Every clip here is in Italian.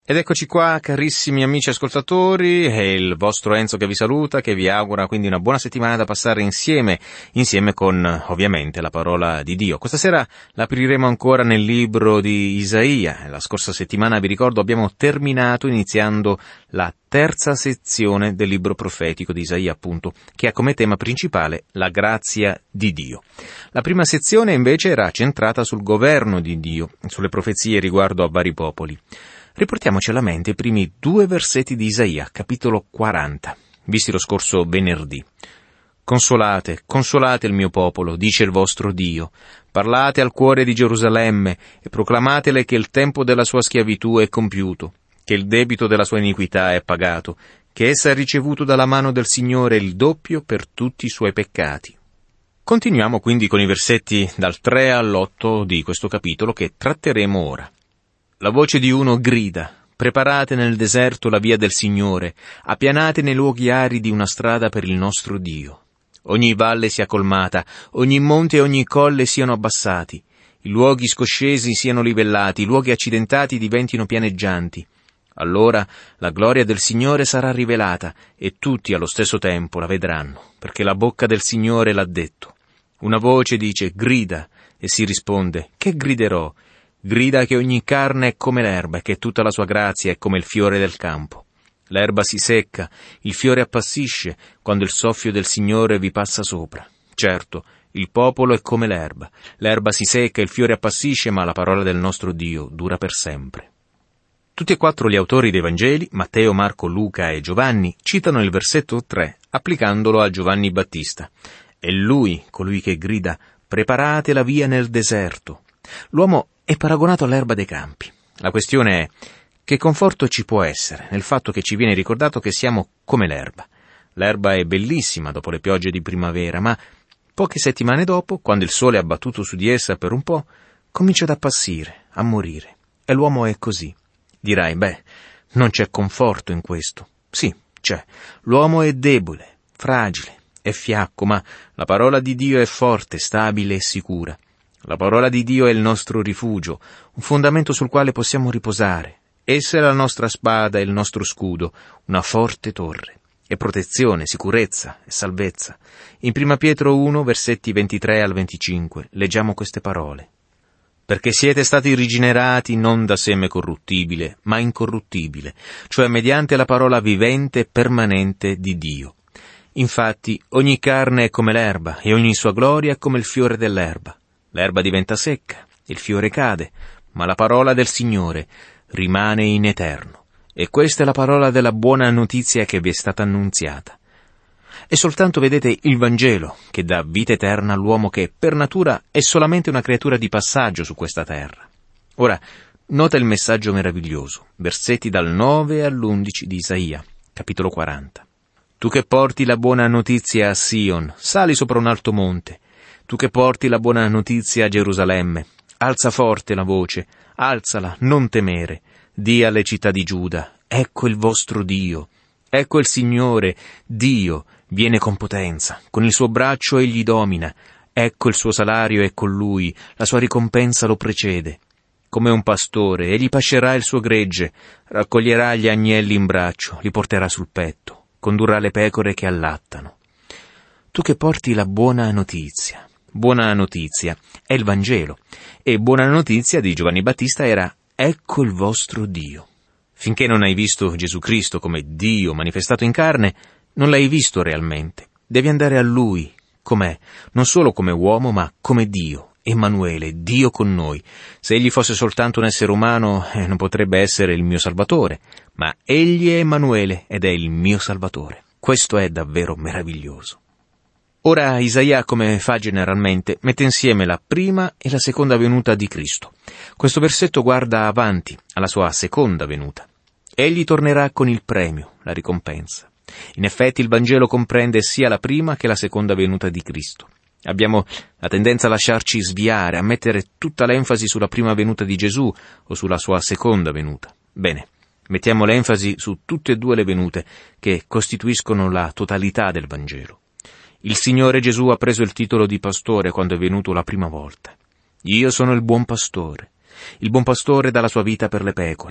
Ed eccoci qua, carissimi amici ascoltatori, è il vostro Enzo che vi saluta, che vi augura quindi una buona settimana da passare insieme con, ovviamente, la parola di Dio. Questa sera l'apriremo ancora nel libro di Isaia. La scorsa settimana, vi ricordo, abbiamo terminato iniziando la terza sezione del libro profetico di Isaia, appunto, che ha come tema principale la grazia di Dio. La prima sezione, invece, era centrata sul governo di Dio, sulle profezie riguardo a vari popoli. Riportiamoci alla mente i primi 2 versetti di Isaia, capitolo 40, visti lo scorso venerdì. Consolate, consolate il mio popolo, dice il vostro Dio. Parlate al cuore di Gerusalemme e proclamatele che il tempo della sua schiavitù è compiuto, che il debito della sua iniquità è pagato, che essa ha ricevuto dalla mano del Signore il doppio per tutti i suoi peccati. Continuiamo quindi con i versetti dal 3 all'8 di questo capitolo che tratteremo ora. La voce di uno grida: preparate nel deserto la via del Signore, appianate nei luoghi aridi una strada per il nostro Dio. Ogni valle sia colmata, ogni monte e ogni colle siano abbassati, i luoghi scoscesi siano livellati, i luoghi accidentati diventino pianeggianti. Allora la gloria del Signore sarà rivelata e tutti allo stesso tempo la vedranno, perché la bocca del Signore l'ha detto. Una voce dice: grida, e si risponde: che griderò? Grida che ogni carne è come l'erba e che tutta la sua grazia è come il fiore del campo. L'erba si secca, il fiore appassisce, quando il soffio del Signore vi passa sopra. Certo, il popolo è come l'erba si secca, il fiore appassisce, ma la parola del nostro Dio dura per sempre. Tutti e 4 gli autori dei Vangeli, Matteo, Marco, Luca e Giovanni, citano il versetto 3, applicandolo a Giovanni Battista. È lui, colui che grida: preparate la via nel deserto. L'uomo è paragonato all'erba dei campi. La questione è: che conforto ci può essere nel fatto che ci viene ricordato che siamo come l'erba? L'erba è bellissima dopo le piogge di primavera, ma poche settimane dopo, quando il sole è abbattuto su di essa per un po', comincia ad appassire, a morire. E l'uomo è così. Dirai: non c'è conforto in questo. Sì, c'è. L'uomo è debole, fragile, è fiacco, ma la parola di Dio è forte, stabile e sicura. La parola di Dio è il nostro rifugio, un fondamento sul quale possiamo riposare. Essa è la nostra spada e il nostro scudo, una forte torre. È protezione, sicurezza e salvezza. In 1 Pietro 1, versetti 23 al 25, leggiamo queste parole. Perché siete stati rigenerati non da seme corruttibile, ma incorruttibile, cioè mediante la parola vivente e permanente di Dio. Infatti, ogni carne è come l'erba, e ogni sua gloria è come il fiore dell'erba. L'erba diventa secca, il fiore cade, ma la parola del Signore rimane in eterno. E questa è la parola della buona notizia che vi è stata annunziata. È soltanto, vedete, il Vangelo che dà vita eterna all'uomo che, per natura, è solamente una creatura di passaggio su questa terra. Ora, nota il messaggio meraviglioso, versetti dal 9 all'11 di Isaia, capitolo 40. Tu che porti la buona notizia a Sion, sali sopra un alto monte. Tu che porti la buona notizia a Gerusalemme, alza forte la voce, alzala, non temere. Dì alle città di Giuda: ecco il vostro Dio. Ecco il Signore, Dio, viene con potenza, con il suo braccio egli domina. Ecco il suo salario è con lui, la sua ricompensa lo precede. Come un pastore, egli pascerà il suo gregge, raccoglierà gli agnelli in braccio, li porterà sul petto, condurrà le pecore che allattano. Tu che porti la buona notizia. Buona notizia è il Vangelo, e buona notizia di Giovanni Battista era: ecco il vostro Dio. Finché non hai visto Gesù Cristo come Dio manifestato in carne, non l'hai visto realmente. Devi andare a Lui, com'è, non solo come uomo, ma come Dio, Emanuele, Dio con noi. Se egli fosse soltanto un essere umano, non potrebbe essere il mio Salvatore, ma egli è Emanuele ed è il mio Salvatore. Questo è davvero meraviglioso. Ora Isaia, come fa generalmente, mette insieme la prima e la seconda venuta di Cristo. Questo versetto guarda avanti, alla sua seconda venuta. Egli tornerà con il premio, la ricompensa. In effetti il Vangelo comprende sia la prima che la seconda venuta di Cristo. Abbiamo la tendenza a lasciarci sviare, a mettere tutta l'enfasi sulla prima venuta di Gesù o sulla sua seconda venuta. Bene, mettiamo l'enfasi su tutte e 2 le venute, che costituiscono la totalità del Vangelo. Il Signore Gesù ha preso il titolo di pastore quando è venuto la prima volta. Io sono il buon pastore. Il buon pastore dà la sua vita per le pecore.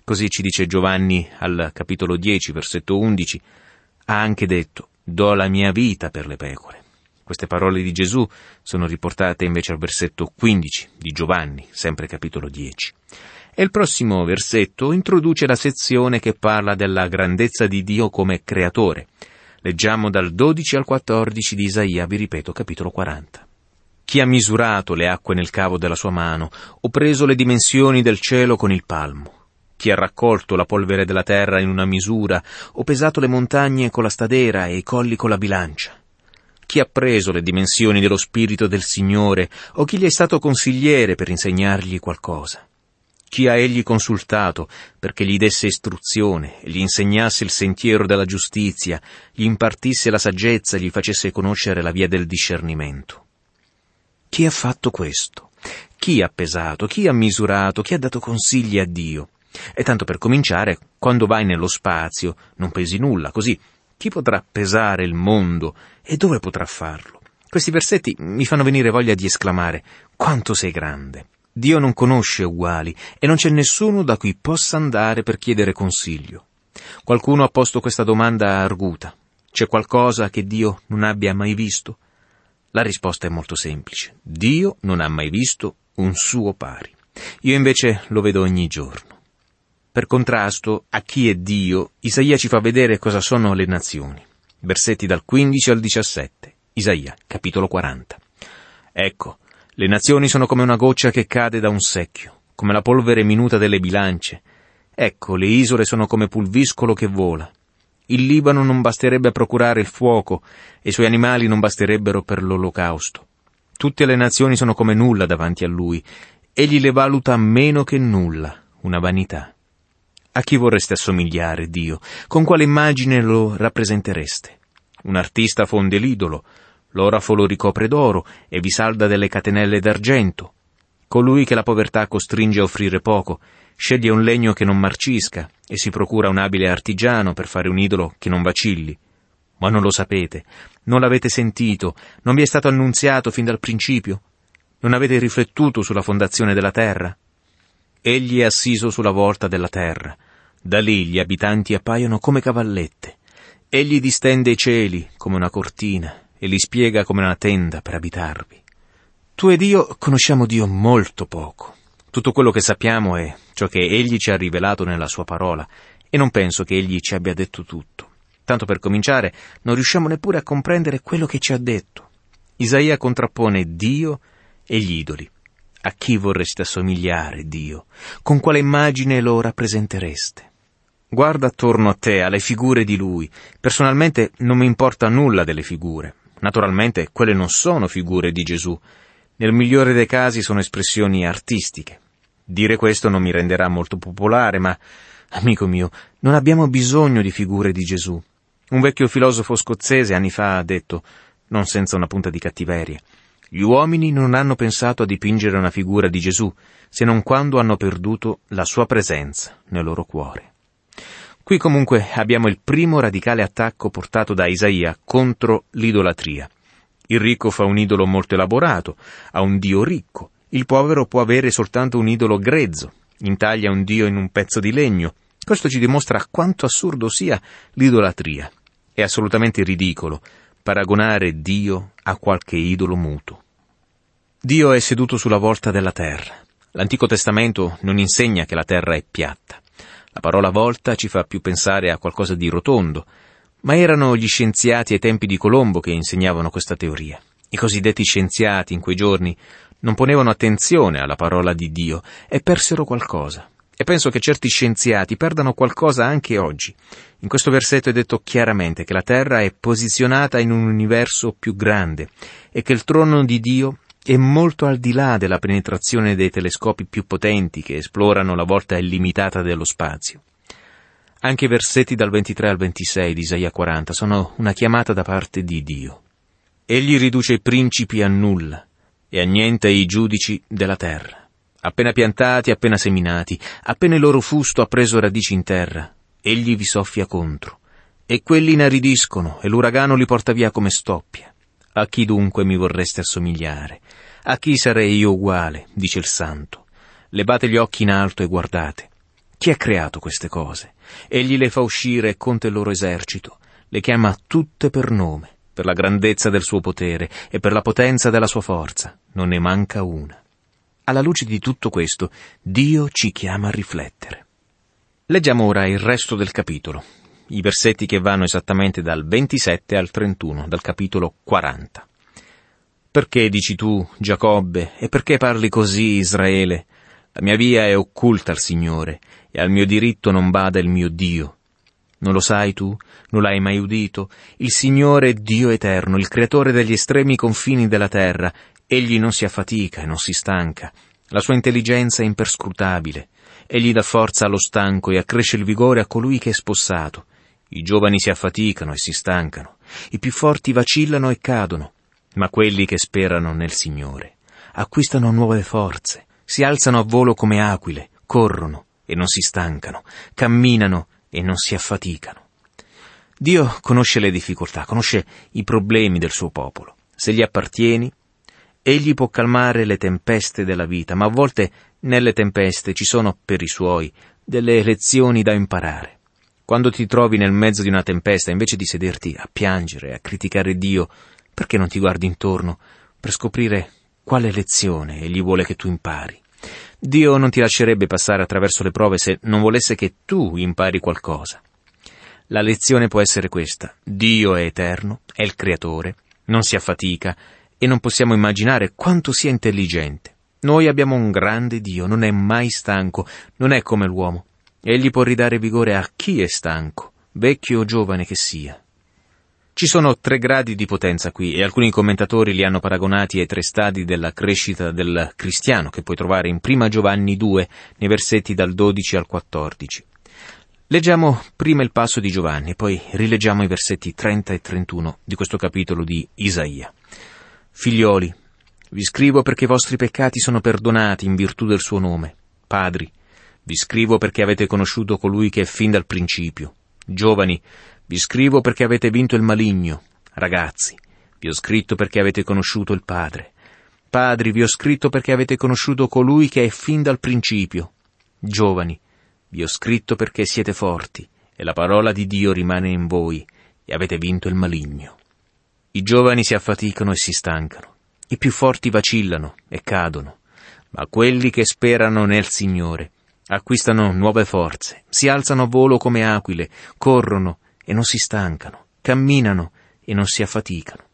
Così ci dice Giovanni al capitolo 10, versetto 11, ha anche detto: do la mia vita per le pecore. Queste parole di Gesù sono riportate invece al versetto 15 di Giovanni, sempre capitolo 10. E il prossimo versetto introduce la sezione che parla della grandezza di Dio come creatore. Leggiamo dal 12 al 14 di Isaia, vi ripeto, capitolo 40. Chi ha misurato le acque nel cavo della sua mano, o preso le dimensioni del cielo con il palmo? Chi ha raccolto la polvere della terra in una misura, o pesato le montagne con la stadera e i colli con la bilancia? Chi ha preso le dimensioni dello Spirito del Signore, o chi gli è stato consigliere per insegnargli qualcosa? Chi ha egli consultato perché gli desse istruzione, gli insegnasse il sentiero della giustizia, gli impartisse la saggezza e gli facesse conoscere la via del discernimento? Chi ha fatto questo? Chi ha pesato? Chi ha misurato? Chi ha dato consigli a Dio? E tanto per cominciare, quando vai nello spazio non pesi nulla, così chi potrà pesare il mondo e dove potrà farlo? Questi versetti mi fanno venire voglia di esclamare: quanto sei grande! Dio non conosce uguali e non c'è nessuno da cui possa andare per chiedere consiglio. Qualcuno ha posto questa domanda arguta: c'è qualcosa che Dio non abbia mai visto? La risposta è molto semplice: Dio non ha mai visto un suo pari. Io invece lo vedo ogni giorno. Per contrasto a chi è Dio, Isaia ci fa vedere cosa sono le nazioni. Versetti dal 15 al 17. Isaia, capitolo 40. Ecco, le nazioni sono come una goccia che cade da un secchio, come la polvere minuta delle bilance. Ecco, le isole sono come pulviscolo che vola. Il Libano non basterebbe a procurare il fuoco, e i suoi animali non basterebbero per l'olocausto. Tutte le nazioni sono come nulla davanti a lui. Egli le valuta meno che nulla, una vanità. A chi vorreste assomigliare, Dio? Con quale immagine lo rappresentereste? Un artista fonde l'idolo, l'orafo lo ricopre d'oro e vi salda delle catenelle d'argento. Colui che la povertà costringe a offrire poco, sceglie un legno che non marcisca e si procura un abile artigiano per fare un idolo che non vacilli. Ma non lo sapete, non l'avete sentito, non vi è stato annunziato fin dal principio? Non avete riflettuto sulla fondazione della terra? Egli è assiso sulla volta della terra. Da lì gli abitanti appaiono come cavallette. Egli distende i cieli come una cortina e li spiega come una tenda per abitarvi. Tu ed io conosciamo Dio molto poco. Tutto quello che sappiamo è ciò che Egli ci ha rivelato nella sua parola, e non penso che Egli ci abbia detto tutto. Tanto per cominciare, non riusciamo neppure a comprendere quello che ci ha detto. Isaia contrappone Dio e gli idoli. A chi vorreste assomigliare, Dio? Con quale immagine lo rappresentereste? Guarda attorno a te, alle figure di Lui. Personalmente non mi importa nulla delle figure. Naturalmente quelle non sono figure di Gesù. Nel migliore dei casi sono espressioni artistiche. Dire questo non mi renderà molto popolare, ma, amico mio, non abbiamo bisogno di figure di Gesù. Un vecchio filosofo scozzese anni fa ha detto, non senza una punta di cattiveria: gli uomini non hanno pensato a dipingere una figura di Gesù, se non quando hanno perduto la sua presenza nel loro cuore. Qui comunque abbiamo il primo radicale attacco portato da Isaia contro l'idolatria. Il ricco fa un idolo molto elaborato, ha un Dio ricco. Il povero può avere soltanto un idolo grezzo, intaglia un Dio in un pezzo di legno. Questo ci dimostra quanto assurdo sia l'idolatria. È assolutamente ridicolo paragonare Dio a qualche idolo muto. Dio è seduto sulla volta della terra. L'Antico Testamento non insegna che la terra è piatta. La parola volta ci fa più pensare a qualcosa di rotondo, ma erano gli scienziati ai tempi di Colombo che insegnavano questa teoria. I cosiddetti scienziati in quei giorni non ponevano attenzione alla parola di Dio e persero qualcosa. E penso che certi scienziati perdano qualcosa anche oggi. In questo versetto è detto chiaramente che la terra è posizionata in un universo più grande e che il trono di Dio è molto al di là della penetrazione dei telescopi più potenti che esplorano la volta illimitata dello spazio. Anche i versetti dal 23 al 26 di Isaia 40 sono una chiamata da parte di Dio. Egli riduce i principi a nulla e annienta i giudici della terra. Appena piantati, appena seminati, appena il loro fusto ha preso radici in terra, egli vi soffia contro. E quelli inaridiscono e l'uragano li porta via come stoppia. A chi dunque mi vorreste assomigliare? A chi sarei io uguale, dice il Santo. Levate gli occhi in alto e guardate. Chi ha creato queste cose? Egli le fa uscire e conta il loro esercito. Le chiama tutte per nome, per la grandezza del suo potere e per la potenza della sua forza. Non ne manca una. Alla luce di tutto questo, Dio ci chiama a riflettere. Leggiamo ora il resto del capitolo, i versetti che vanno esattamente dal 27 al 31, dal capitolo 40. Perché dici tu, Giacobbe, e perché parli così, Israele? La mia via è occulta al Signore, e al mio diritto non bada il mio Dio. Non lo sai tu? Non l'hai mai udito? Il Signore è Dio eterno, il creatore degli estremi confini della terra. Egli non si affatica e non si stanca. La sua intelligenza è imperscrutabile. Egli dà forza allo stanco e accresce il vigore a colui che è spossato. I giovani si affaticano e si stancano. I più forti vacillano e cadono. Ma quelli che sperano nel Signore acquistano nuove forze, si alzano a volo come aquile, corrono e non si stancano, camminano e non si affaticano. Dio conosce le difficoltà, conosce i problemi del suo popolo. Se gli appartieni, egli può calmare le tempeste della vita, ma a volte nelle tempeste ci sono per i suoi delle lezioni da imparare. Quando ti trovi nel mezzo di una tempesta, invece di sederti a piangere, a criticare Dio, perché non ti guardi intorno per scoprire quale lezione egli vuole che tu impari? Dio non ti lascerebbe passare attraverso le prove se non volesse che tu impari qualcosa. La lezione può essere questa: Dio è eterno, è il creatore, non si affatica e non possiamo immaginare quanto sia intelligente. Noi abbiamo un grande Dio, non è mai stanco, non è come l'uomo. Egli può ridare vigore a chi è stanco, vecchio o giovane che sia. Ci sono 3 gradi di potenza qui e alcuni commentatori li hanno paragonati ai 3 stadi della crescita del cristiano che puoi trovare in 1 Giovanni 2 nei versetti dal 12 al 14. Leggiamo prima il passo di Giovanni e poi rileggiamo i versetti 30 e 31 di questo capitolo di Isaia. Figlioli, vi scrivo perché i vostri peccati sono perdonati in virtù del suo nome. Padri, vi scrivo perché avete conosciuto colui che è fin dal principio. Giovani, vi scrivo perché avete vinto il maligno. Ragazzi, vi ho scritto perché avete conosciuto il Padre. Padri, vi ho scritto perché avete conosciuto colui che è fin dal principio. Giovani, vi ho scritto perché siete forti e la parola di Dio rimane in voi e avete vinto il maligno. I giovani si affaticano e si stancano. I più forti vacillano e cadono. Ma quelli che sperano nel Signore acquistano nuove forze, si alzano a volo come aquile, corrono e non si stancano, camminano e non si affaticano.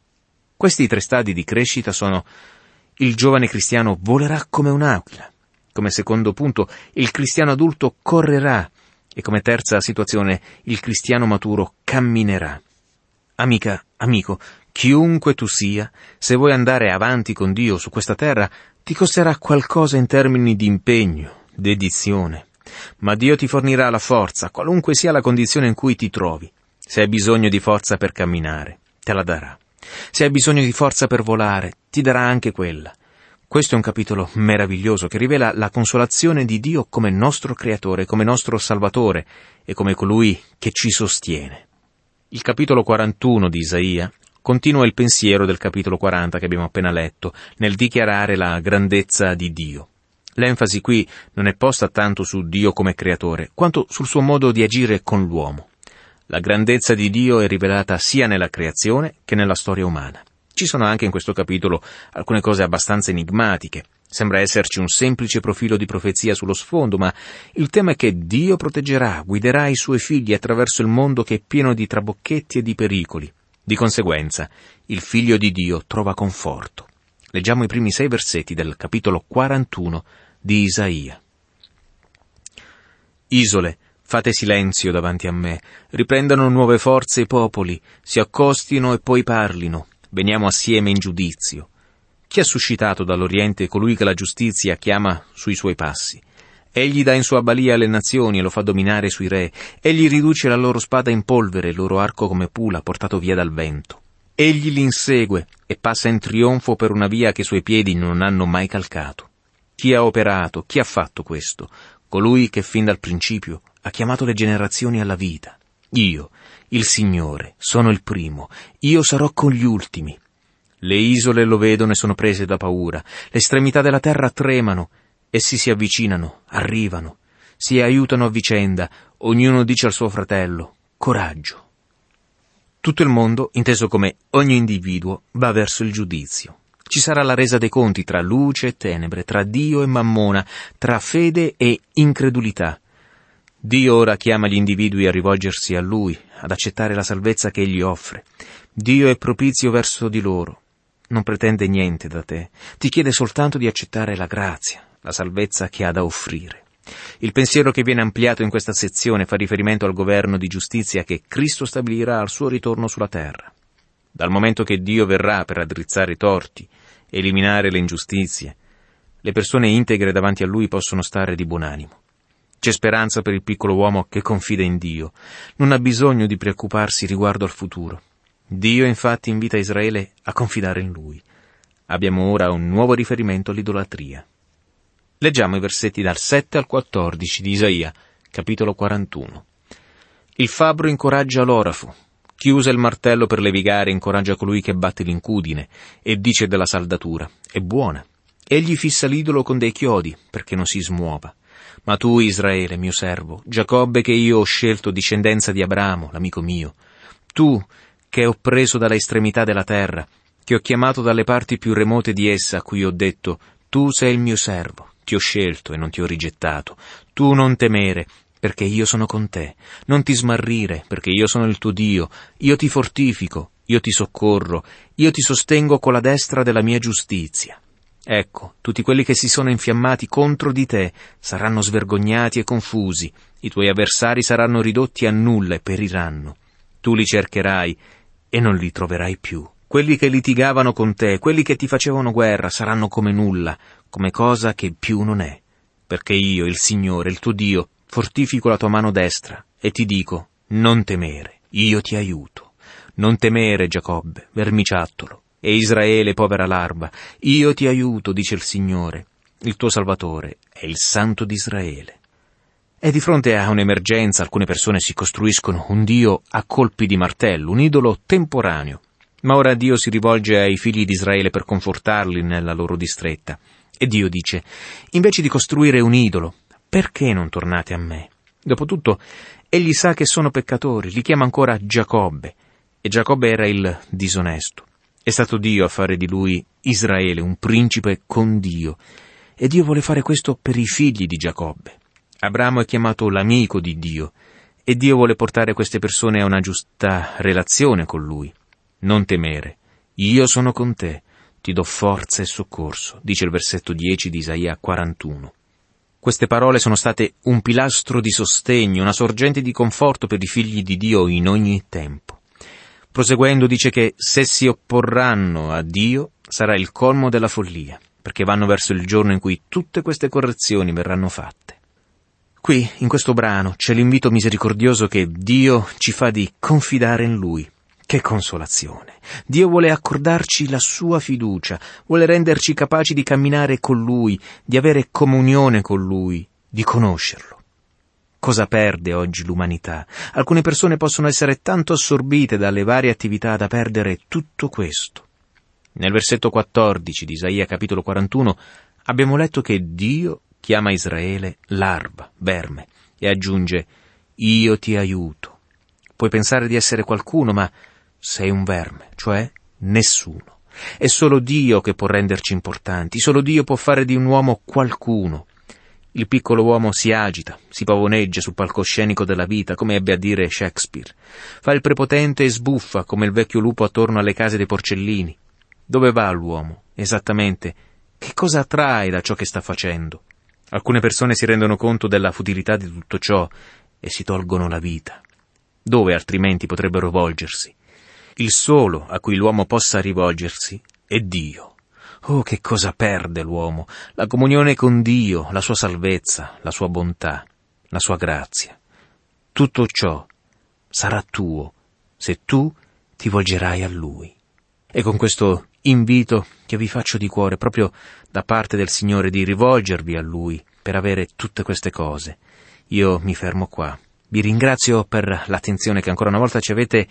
Questi 3 stadi di crescita sono: il giovane cristiano volerà come un'aquila, come secondo punto il cristiano adulto correrà e come terza situazione il cristiano maturo camminerà. Amica, amico, chiunque tu sia, se vuoi andare avanti con Dio su questa terra, ti costerà qualcosa in termini di impegno, dedizione. Ma Dio ti fornirà la forza, qualunque sia la condizione in cui ti trovi. Se hai bisogno di forza per camminare, te la darà. Se hai bisogno di forza per volare, ti darà anche quella. Questo è un capitolo meraviglioso che rivela la consolazione di Dio come nostro Creatore, come nostro Salvatore e come colui che ci sostiene. Il capitolo 41 di Isaia continua il pensiero del capitolo 40 che abbiamo appena letto, nel dichiarare la grandezza di Dio. L'enfasi qui non è posta tanto su Dio come creatore, quanto sul suo modo di agire con l'uomo. La grandezza di Dio è rivelata sia nella creazione che nella storia umana. Ci sono anche in questo capitolo alcune cose abbastanza enigmatiche. Sembra esserci un semplice profilo di profezia sullo sfondo, ma il tema è che Dio proteggerà, guiderà i suoi figli attraverso il mondo che è pieno di trabocchetti e di pericoli. Di conseguenza, il Figlio di Dio trova conforto. Leggiamo i primi 6 versetti del capitolo 41 di Isaia. Isole, fate silenzio davanti a me, riprendano nuove forze i popoli, si accostino e poi parlino, veniamo assieme in giudizio. Chi ha suscitato dall'Oriente colui che la giustizia chiama sui suoi passi? Egli dà in sua balia le nazioni e lo fa dominare sui re. Egli riduce la loro spada in polvere, il loro arco come pula, portato via dal vento. Egli li insegue e passa in trionfo per una via che i suoi piedi non hanno mai calcato. Chi ha operato, chi ha fatto questo? Colui che fin dal principio ha chiamato le generazioni alla vita. Io, il Signore, sono il primo, io sarò con gli ultimi. Le isole lo vedono e sono prese da paura, le estremità della terra tremano, essi si avvicinano, arrivano, si aiutano a vicenda, ognuno dice al suo fratello: coraggio. Tutto il mondo, inteso come ogni individuo, va verso il giudizio. Ci sarà la resa dei conti tra luce e tenebre, tra Dio e Mammona, tra fede e incredulità. Dio ora chiama gli individui a rivolgersi a Lui, ad accettare la salvezza che Egli offre. Dio è propizio verso di loro. Non pretende niente da te, ti chiede soltanto di accettare la grazia, la salvezza che ha da offrire. Il pensiero che viene ampliato in questa sezione fa riferimento al governo di giustizia che Cristo stabilirà al suo ritorno sulla terra. Dal momento che Dio verrà per raddrizzare i torti, eliminare le ingiustizie, le persone integre davanti a Lui possono stare di buon animo. C'è speranza per il piccolo uomo che confida in Dio. Non ha bisogno di preoccuparsi riguardo al futuro. Dio infatti invita Israele a confidare in Lui. Abbiamo ora un nuovo riferimento all'idolatria. Leggiamo i versetti dal 7 al 14 di Isaia, capitolo 41. Il fabbro incoraggia l'orafo. Chi usa il martello per levigare incoraggia colui che batte l'incudine e dice della saldatura: è buona. Egli fissa l'idolo con dei chiodi perché non si smuova. Ma tu, Israele, mio servo, Giacobbe che io ho scelto, discendenza di Abramo, l'amico mio, tu che ho preso dalla estremità della terra, che ho chiamato dalle parti più remote di essa, a cui ho detto: tu sei il mio servo, ti ho scelto e non ti ho rigettato. Tu non temere, perché io sono con te. Non ti smarrire, perché io sono il tuo Dio. Io ti fortifico, io ti soccorro, io ti sostengo con la destra della mia giustizia. Ecco, tutti quelli che si sono infiammati contro di te saranno svergognati e confusi. I tuoi avversari saranno ridotti a nulla e periranno. Tu li cercherai e non li troverai più. Quelli che litigavano con te, quelli che ti facevano guerra, saranno come nulla, come cosa che più non è. Perché io, il Signore, il tuo Dio, fortifico la tua mano destra e ti dico: non temere, io ti aiuto. Non temere, Giacobbe, vermiciattolo, e Israele, povera larva, io ti aiuto, dice il Signore. Il tuo Salvatore è il Santo di Israele. E di fronte a un'emergenza alcune persone si costruiscono un Dio a colpi di martello, un idolo temporaneo. Ma ora Dio si rivolge ai figli di Israele per confortarli nella loro distretta. E Dio dice: invece di costruire un idolo, perché non tornate a me? Dopotutto, egli sa che sono peccatori, li chiama ancora Giacobbe. E Giacobbe era il disonesto. È stato Dio a fare di lui Israele, un principe con Dio. E Dio vuole fare questo per i figli di Giacobbe. Abramo è chiamato l'amico di Dio, e Dio vuole portare queste persone a una giusta relazione con Lui. Non temere, io sono con te, ti do forza e soccorso, dice il versetto 10 di Isaia 41. Queste parole sono state un pilastro di sostegno, una sorgente di conforto per i figli di Dio in ogni tempo. Proseguendo dice che se si opporranno a Dio sarà il colmo della follia, perché vanno verso il giorno in cui tutte queste correzioni verranno fatte. Qui, in questo brano, c'è l'invito misericordioso che Dio ci fa di confidare in Lui. Che consolazione! Dio vuole accordarci la sua fiducia, vuole renderci capaci di camminare con Lui, di avere comunione con Lui, di conoscerlo. Cosa perde oggi l'umanità? Alcune persone possono essere tanto assorbite dalle varie attività da perdere tutto questo. Nel versetto 14 di Isaia capitolo 41 abbiamo letto che Dio chiama Israele larva, verme, e aggiunge: io ti aiuto. Puoi pensare di essere qualcuno, ma sei un verme, cioè nessuno. È solo Dio che può renderci importanti, solo Dio può fare di un uomo qualcuno. Il piccolo uomo si agita, si pavoneggia sul palcoscenico della vita, come ebbe a dire Shakespeare. Fa il prepotente e sbuffa come il vecchio lupo attorno alle case dei porcellini. Dove va l'uomo? Esattamente, che cosa attrae da ciò che sta facendo? Alcune persone si rendono conto della futilità di tutto ciò e si tolgono la vita. Dove altrimenti potrebbero volgersi? Il solo a cui l'uomo possa rivolgersi è Dio. Oh, che cosa perde l'uomo? La comunione con Dio, la sua salvezza, la sua bontà, la sua grazia. Tutto ciò sarà tuo se tu ti volgerai a Lui. E con questo invito che vi faccio di cuore, proprio da parte del Signore, di rivolgervi a Lui per avere tutte queste cose. Io mi fermo qua. Vi ringrazio per l'attenzione che ancora una volta ci avete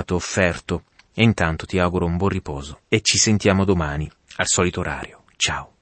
offerto, e intanto ti auguro un buon riposo e ci sentiamo domani al solito orario. Ciao.